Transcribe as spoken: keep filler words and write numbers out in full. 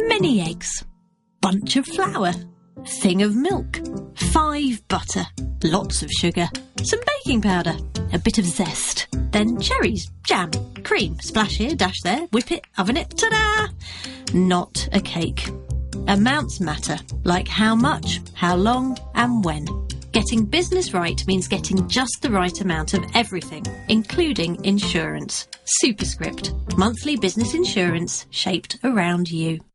many eggs, bunch of flour, thing of milk, five butter, lots of sugar, some baking powder, a bit of zest, then cherries, jam, cream, splash here, dash there, whip it, oven it, ta-da! Not a cake. Amounts matter, like how much, how long, and when. Getting business right means getting just the right amount of everything, including insurance. Superscript. Monthly business insurance shaped around you.